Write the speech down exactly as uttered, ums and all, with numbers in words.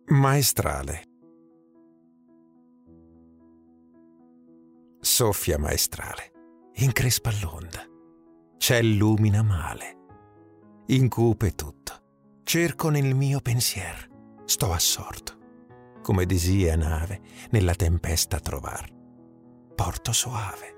Maestrale. Soffia maestrale, increspa l'onda, ciel lumina male, incupe tutto, cerco nel mio pensier, sto assorto, come disia nave nella tempesta trovar, porto soave.